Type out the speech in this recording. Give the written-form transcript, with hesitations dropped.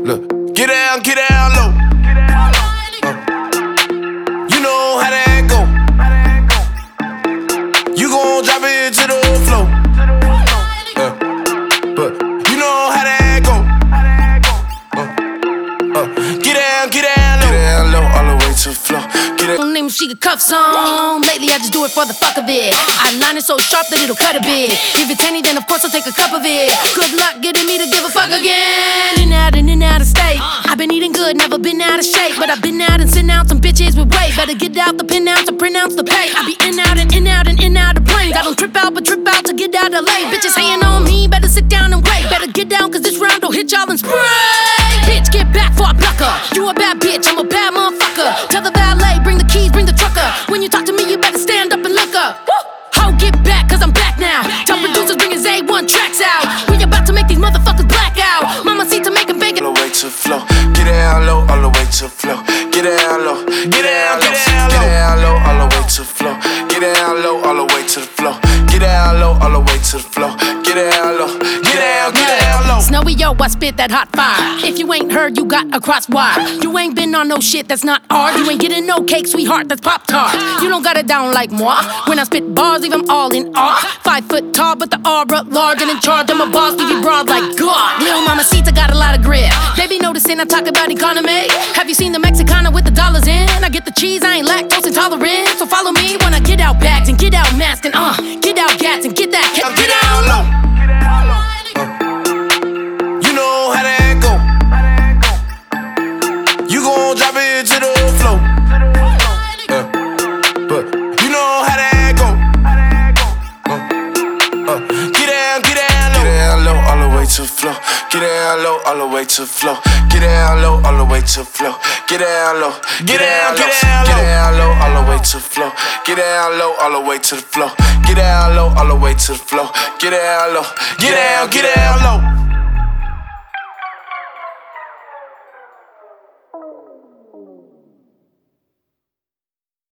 Look, get down low. You know how that go. You gon' drop it to the floor. But you know how that go. Get down low, all the way to the floor. Don't name she got cuffs on. Lately I just do it for the fuck of it. I line it so sharp that it'll cut a bit. If it's any, then of course I'll take a cup of it. Good luck getting me to give a fuck again. In and out of state. I've been eating good, never been out of shape. But I've been out and sent out some bitches with weight. Better get out the pin out to pronounce the pay. I be in out and in out and in out of planes. I don't trip out but trip out to get out of lane. Bitches hating on me, better sit down and wait. Better get down cause this round will hit y'all and spray. Bitch, get back for a plucker. You a bad bitch, I'm a bad motherfucker. Tell the valet, bring the keys, bring the trucker. When you talk to me, you better stand up and look up. Ho, get back, cause I'm back now. Tell producers, bring his A1 tracks out. We about to make these motherfuckers black out. Mama see to make 'em bacon. All the way to the floor. Get down low, all the way to the floor. Get down low, get down low. Get down low, all the way to the floor. Get down low, all the way to the floor. Get down low, all the way to the floor. Get down low, get down low. Snowy, yo, I spit that hot fire. If you ain't heard, you got a crosswire. You ain't been on no shit that's not art. You ain't getting no cake, sweetheart, that's Pop-Tart. You don't got it down like moi. When I spit bars, leave them all in awe. 5 foot tall, but the aura large. And in charge, I'm a boss, leave you broad like God. Lil Mamacita got a lot of grip. They be noticing I talk about economy. Have you seen the Mexicana with the dollars in? I get the cheese, I ain't lactose intolerant. So follow me when I get out bags and get out masked and get out gats and get that cat. Get down low. You know how that go. You gon' drop it to the floor. But you know how that go. Get down low, all the way to the floor. Get down low, all the way to the floor. Get down low, all the way to the floor. Get down low, get down low, all the way to the floor. Get down low, all the way to the floor. Get down low, all the way to the floor. Get down low, get down low.